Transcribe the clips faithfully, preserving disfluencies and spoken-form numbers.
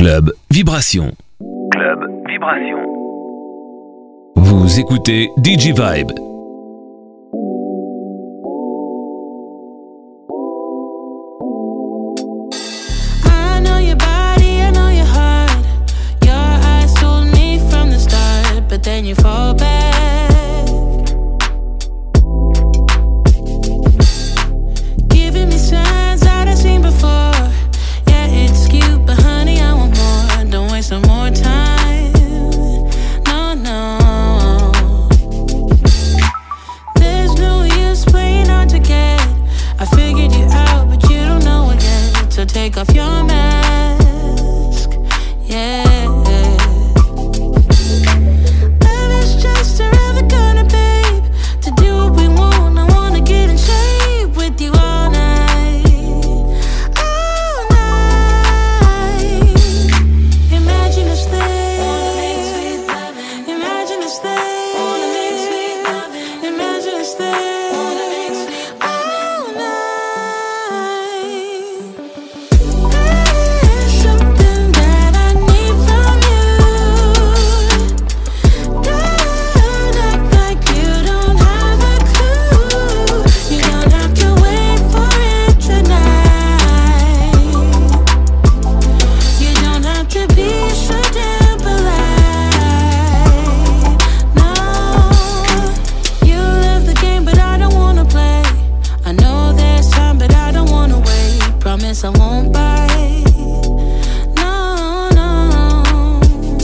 Club Vibration. Club Vibration. Vous écoutez D J Vibe. I know your body, I know your heart. Your eyes told me from the start, but then you fall back. Giving me signs that I've seen before. Yeah, it's cute, but honey, I want more. Don't waste no more time. No, no. There's no use playing hard to get. I figured you out, but you don't know it yet. So take off your mask. Yeah. Love is just around the corner, babe. To do what we want, I wanna get in shape with you all night. All night. Imagine us there. Imagine us there. Imagine us there. All night. There's something that I need from you. Don't act like you don't have a clue. You don't have to wait for it tonight. You don't have to be so damn polite. No, you love the game, but I don't wanna play. I know there's time, but I don't wanna wait. Promise I won't bite. No, no.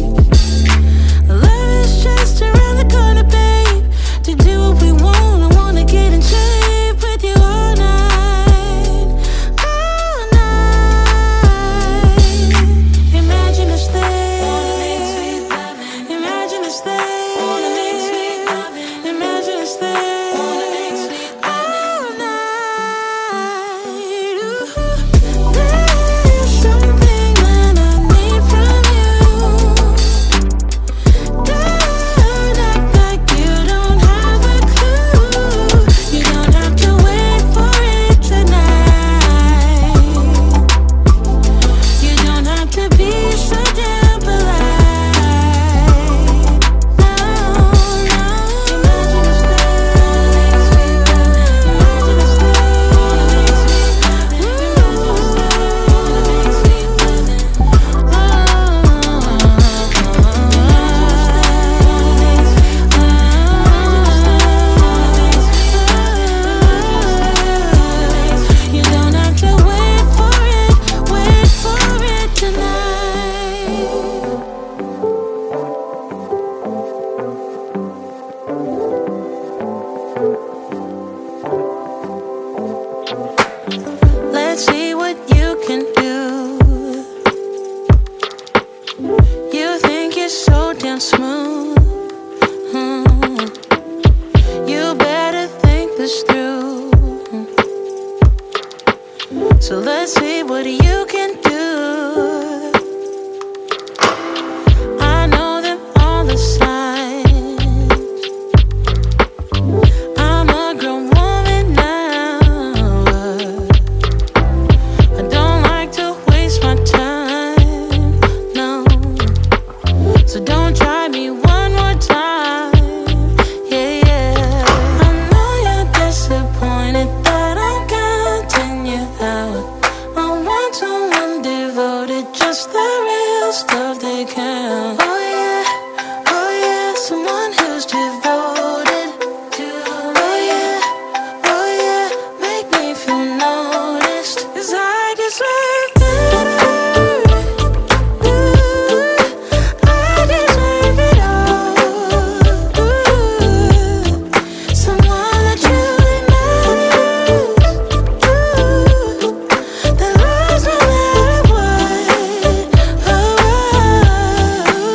Love is just around the corner, babe. To do what we want, I wanna get in shape with you all night. All night. Imagine us there. Imagine us there. Imagine us there. All night. Ooh. There's something that I need from you. Don't act like you don't have a clue. You don't have to wait for it tonight. You don't have to be so damn polite. No, no. Imagine us there. Imagine us You don't have to wait for it, wait for it tonight. Let's see what you can do. You think you're so damn smooth. Hmm. You better think this through. So let's see what you can do. I know them all the signs. I'm a grown woman now. I don't like to waste my time, no. So don't try me one more time. Yeah, yeah. I know you're disappointed that I'm counting you out. I want someone devoted, just the real stuff they count. Oh yeah, oh yeah, someone who's devoted to. Oh yeah, oh yeah, make me feel noticed, 'cause I deserve better. Ooh, I deserve it all. Ooh, someone that truly matters. Ooh, that loves no matter what. Oh,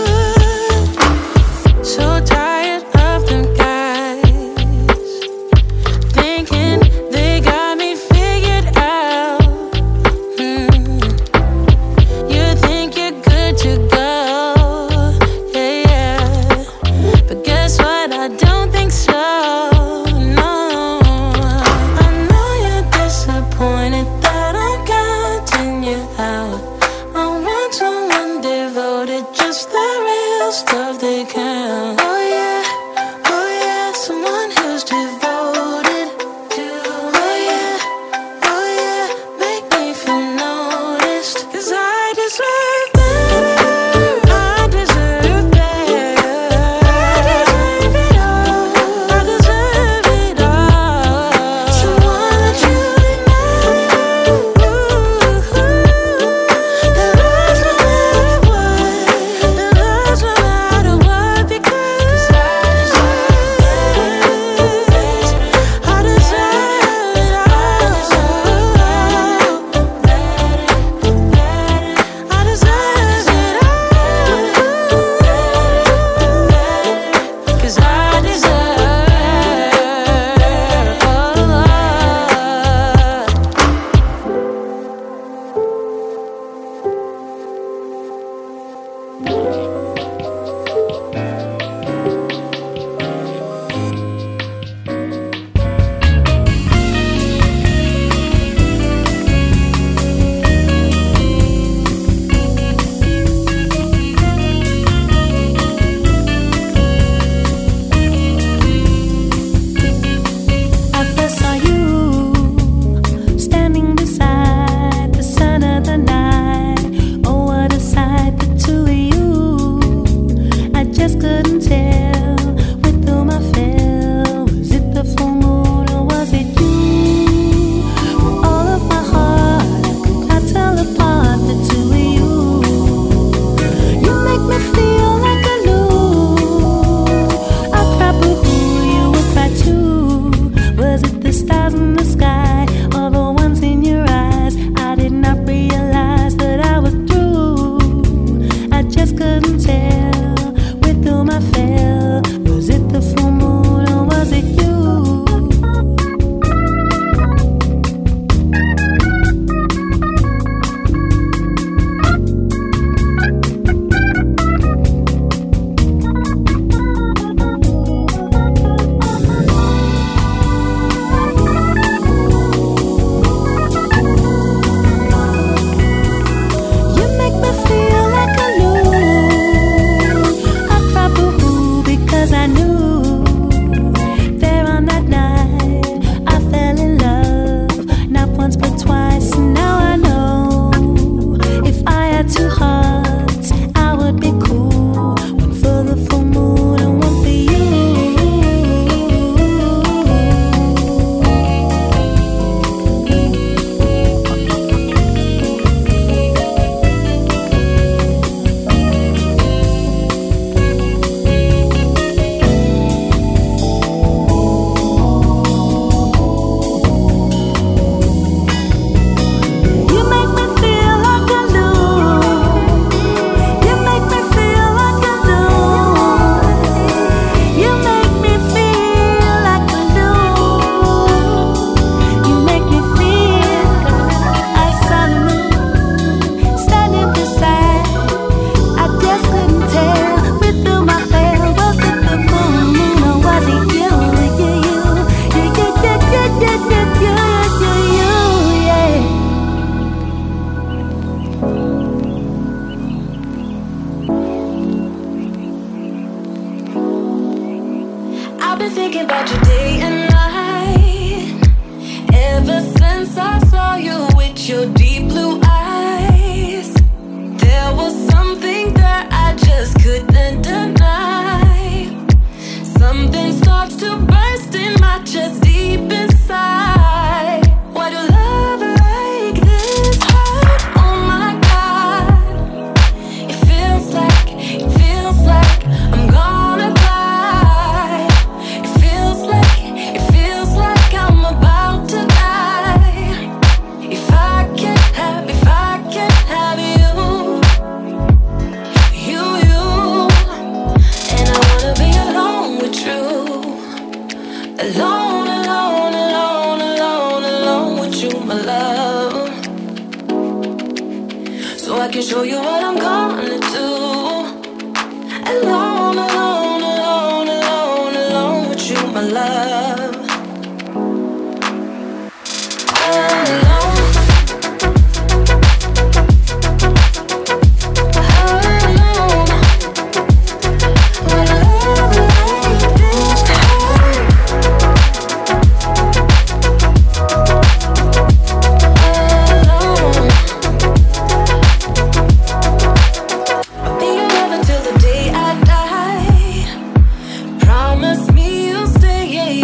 Promise me you'll stay, yeah,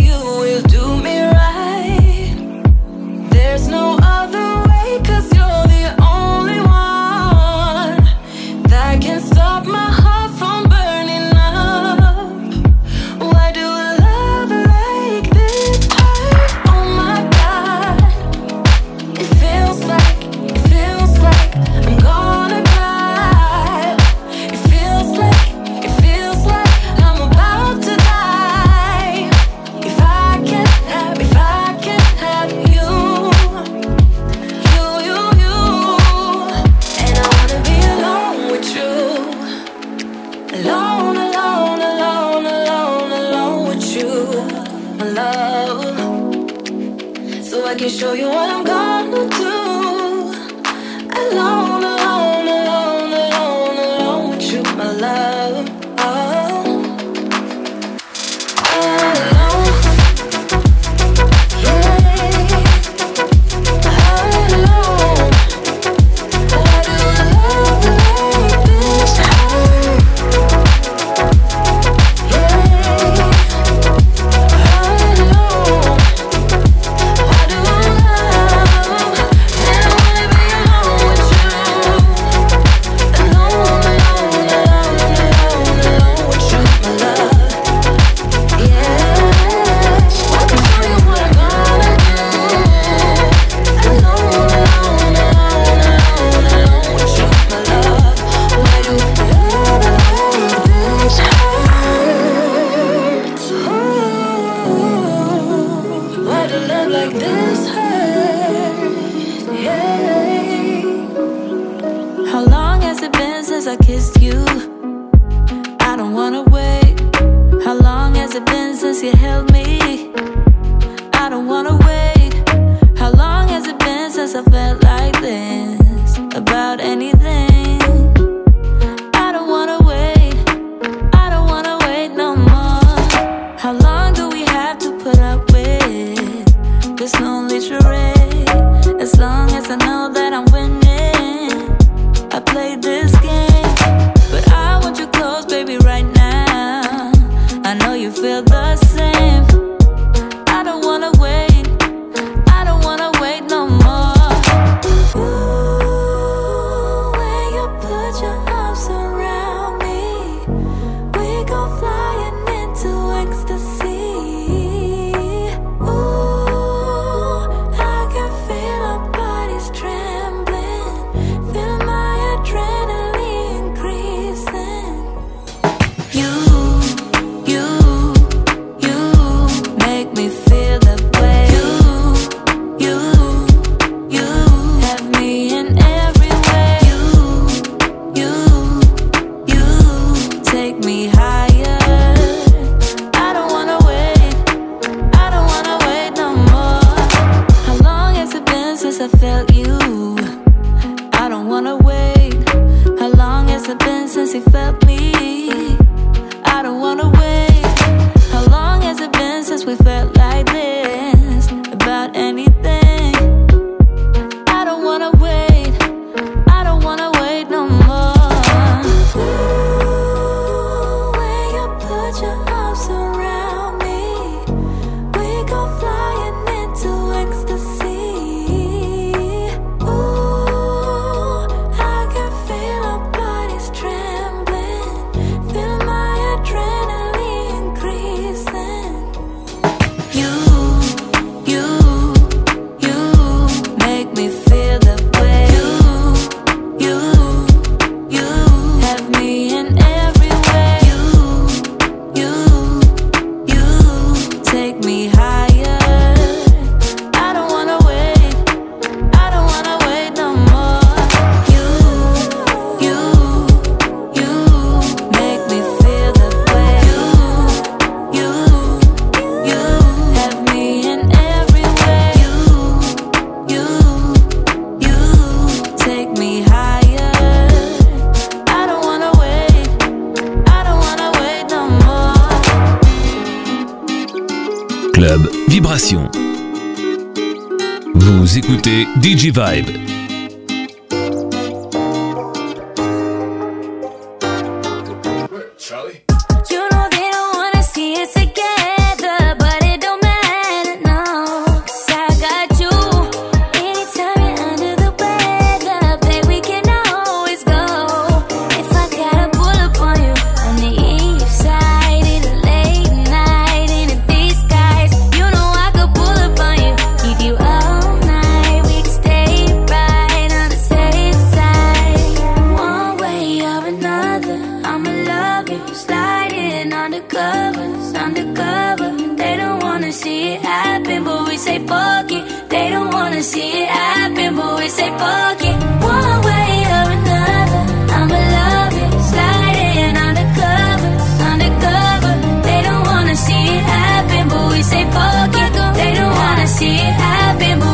I can show you what I'm gonna do. Alone, alone, alone, alone, alone with you, my love. Oh, alone. Yeah. Alone. Why do love like this hurt? Yeah. Alone. Why do love? And I wanna be alone with you. Alone, alone, alone, alone, alone with you, my love. Yeah. I can show you what I'm gonna do. Alone, alone, alone, alone, alone with you, my love. Why do love like this hurt? Ooh. Why do love like this hurt? Yeah. How long has it been since I kissed you? I don't wanna wait. How long has it been since you held me? I don't wanna wait. How long has it been since I felt like this about anything? I don't wanna wait. I don't wanna wait no more. How long do we have to put up with this lonely charade? As long as I know that I'm winning, I play this game. But I want you close, baby, right now. I know you feel the same. I don't wanna wait. I don't wanna wait no more. Ooh, when you put your arms around me, we go flying into ecstasy. Ooh, I can feel our bodies trembling, feel my adrenaline increasing. You, you, you make me feel that way. You, you, you have me in every way. You, you, you take me higher. I don't wanna wait. I don't wanna wait no more. How long has it been since I felt you? I don't wanna wait. How long has it been since you felt me? I don't wanna wait. How long has it been since we felt like this about anything? I don't wanna wait. I don't wanna wait no more. Ooh, when you put your arms around me, we go flying into ecstasy. Ooh, I can feel our bodies trembling, feel my adrenaline increasing. You, you, you make me feel that way. You, you, you have me in every way. You, you, you take me higher. I don't wanna wait. I don't wanna wait no more. You, you, you make me feel that way. You, you, you have me in every way. You, you, you take me higher. I don't wanna wait. I don't wanna wait no more. Club Vibration. Vous écoutez D J Vibe. You know they don't wanna see us together, but it don't matter, no. 'Cause I got you. Anytime you're under the weather, babe, we can always go. If I gotta pull up on you on the east side in the late night in the deep skies, you know I could pull up on you, keep you all night. We can stay right on the safe side. One way or another, I'ma love you. Sliding undercovers, undercover. They don't wanna see it happen, but we say fuck it. They don't wanna see it happen, but we say fuck it. One way or another, I'ma love you. Sliding undercover, undercover. They don't wanna see it happen, but we say fuck it. They don't wanna see it happen, but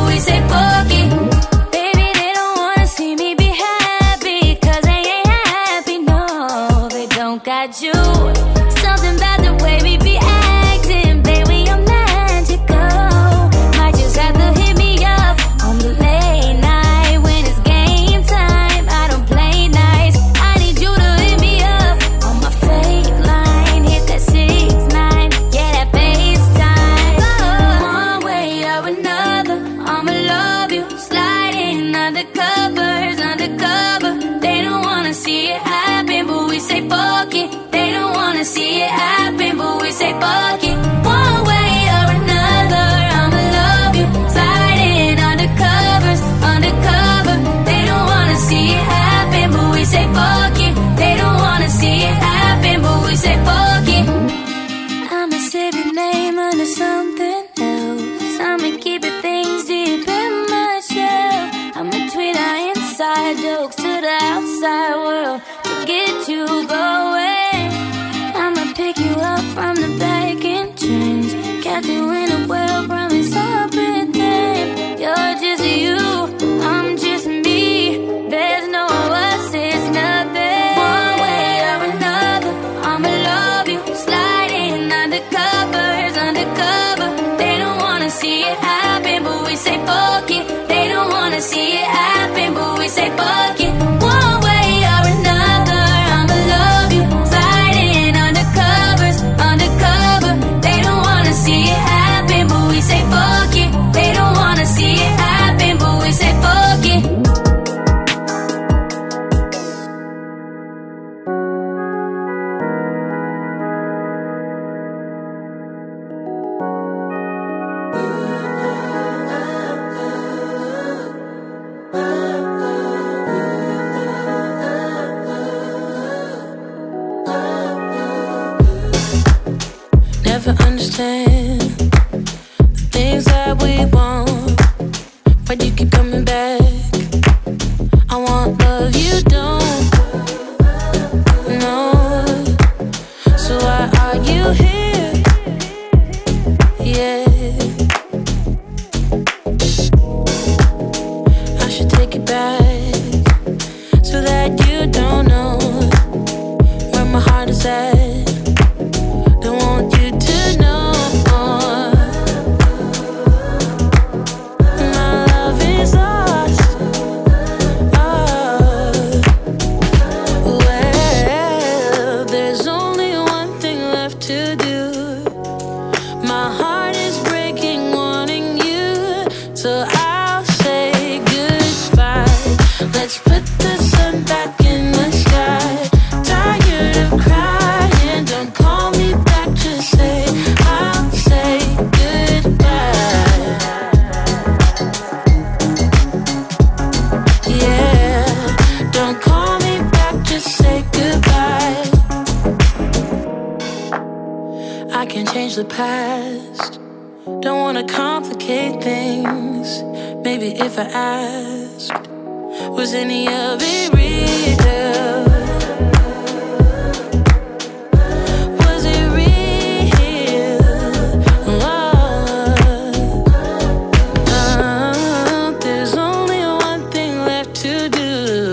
at you. Something about the way we be acting, baby, you're magical. Might just have to hit me up on the late night when it's game time. I don't play nice. I need you to hit me up on my fake line. Hit that six nine, yeah, that FaceTime. Oh, one way or another, I'ma love you. Sliding under covers, undercover. They don't wanna see it happen, but we say fuck it. They don't wanna see it happen, but we say fuck it. One way or another, I'ma love you. Sliding under covers, undercover. They don't wanna see it happen, but we say fuck it. They don't wanna see it happen, but we say fuck it. I'ma save your name under something else. I'ma keep it things deep in my shell. I'ma tweet our inside jokes to the outside world to get you going. I'ma pick you up from the back and change. Catch you in a well, promise I'll pretend. You're just you, I'm just me. There's no us, it's nothing. One way or another, I'ma love you. Sliding under covers, undercover. They don't wanna see it happen, but we say fuck it. They don't wanna see it happen, but we say fuck it. One way or another, I'ma love you. Sliding under covers, undercover. They don't wanna see it happen, but we say fuck it. They don't wanna see it happen, but we say fuck it. Never understand the things that we want. Why do you keep coming back? I want love you don't know. So why are you here? Yeah, I should take it back so that you don't know where my heart is at. Don't want you to know my love is lost. Oh, well, there's only one thing left to do. My heart is breaking, wanting you, so I'll say goodbye. Let's put the sun back in the sky. Tired of crying, don't call me back, just say I'll say goodbye. Yeah, don't call me back, just say goodbye. I can't change the past, don't wanna complicate things. Maybe if I asked, was any of it real? Was it real? Oh, uh, there's only one thing left to do.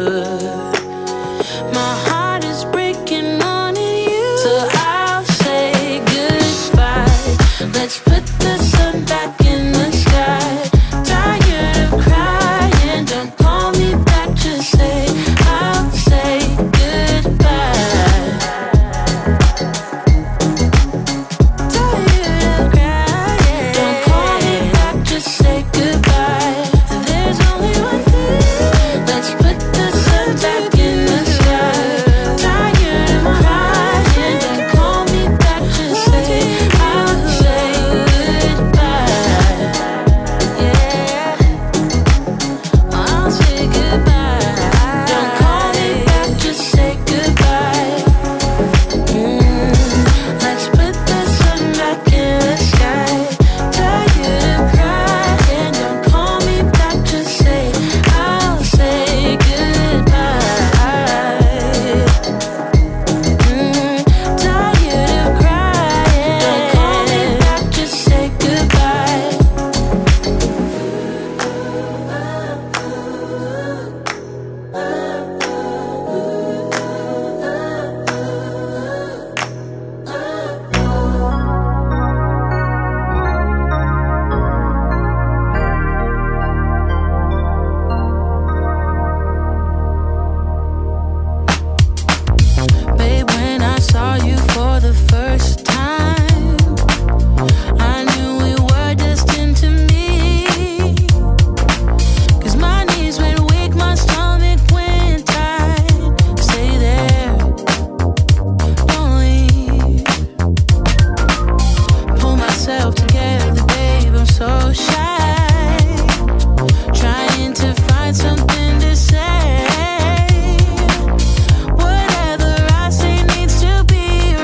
My heart is breaking, wanting you, so I'll say goodbye. Let's put the sun back in the sky. Tired of crying, don't call me back, just say I'll say goodbye. saw you for the first time, I knew we were destined to meet. 'Cause my knees went weak, my stomach went tight. Stay there, don't leave. Pull myself together, babe, I'm so shy, trying to find something to say. Whatever I say needs to be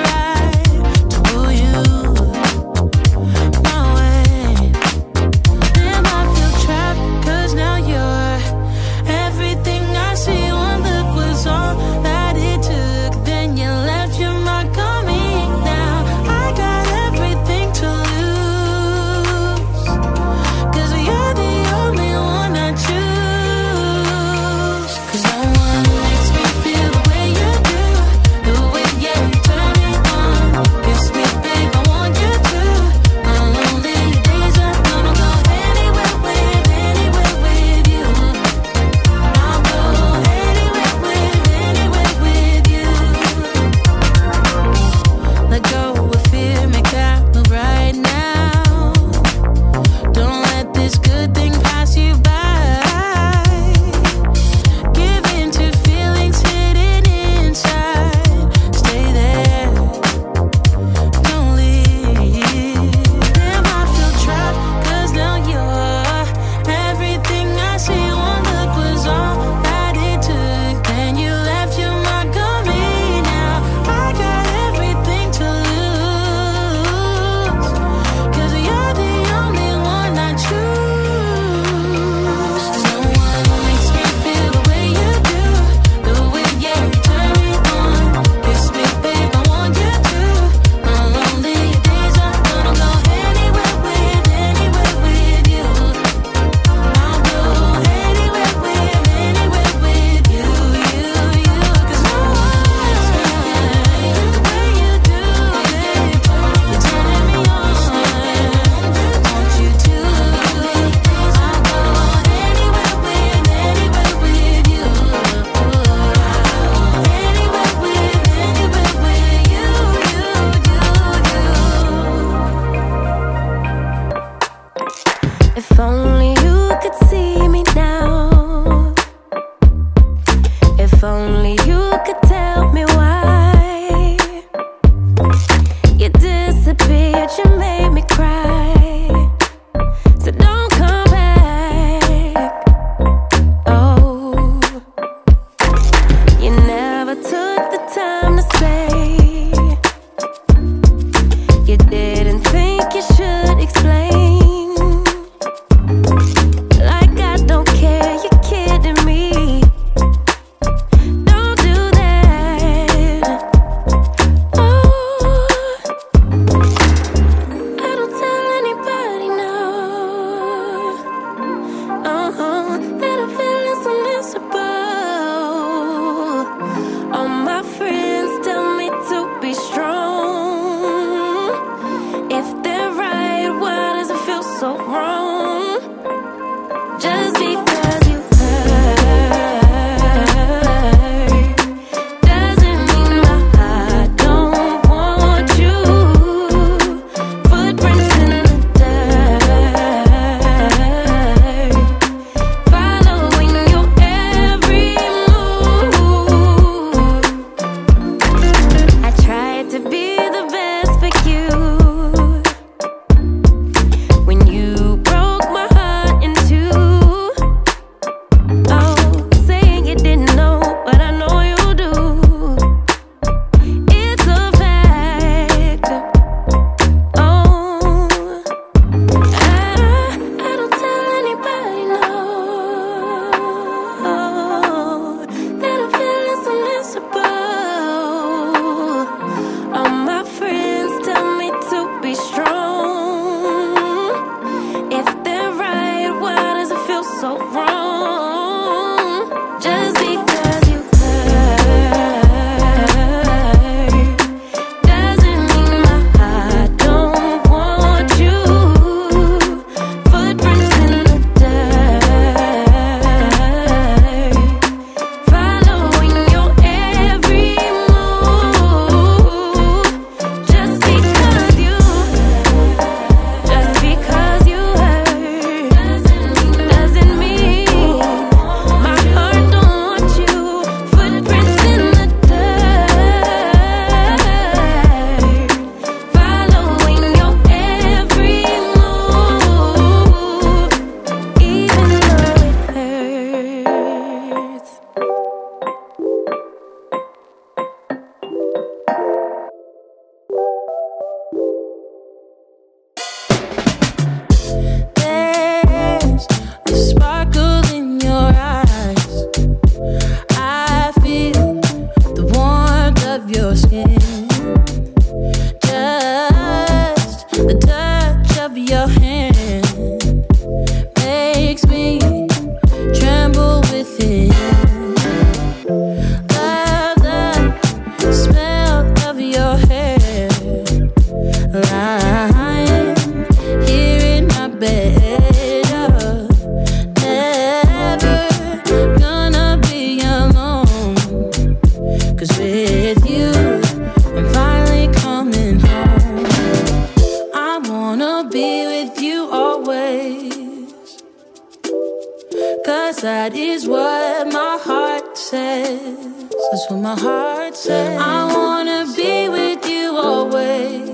'cause that is what my heart says. That's what my heart says. I wanna be with you always.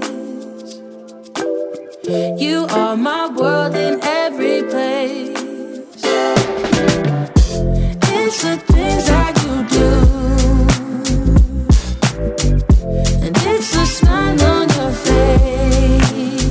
You are my world in every place. It's the things that you do, and it's the smile on your face.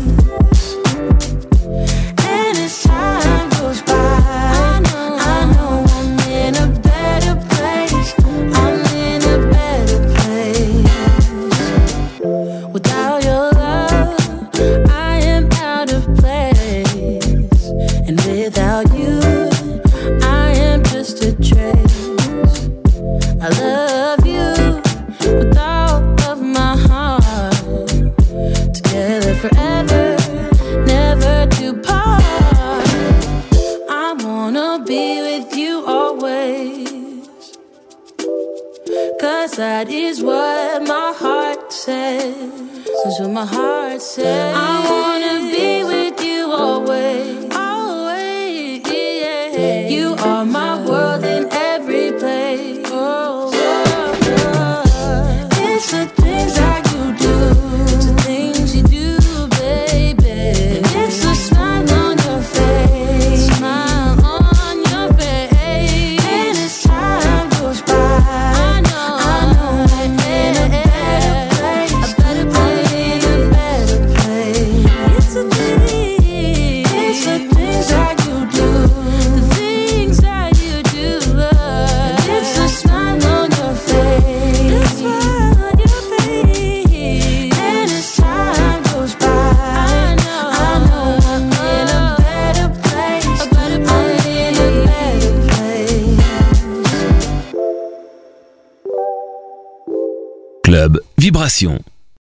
And as time goes by, I know, I know I'm in a better place. I'm in a better place. Without your love, I am out of place. And without you, I am just a trace. I love you with all of my heart. Together forever, never to part. I wanna be with you always, 'cause that is what my heart says. That's what my heart says. I wanna be with you always. Always, yeah. You are my world in every place. Oh, oh, oh. It's the things that you do. It's the things you do, baby. It's the smile on your face. Smile on your face. And as time goes by, I know, I know I'm in a better place. A better place. I'm in a better place. It's the things, it's the things that you do. The things that you do. And it's the smile on your face. The smile on your face. And as time goes by, I know, I know I'm in a better place. A better place. I'm in a better place. Club Vibration.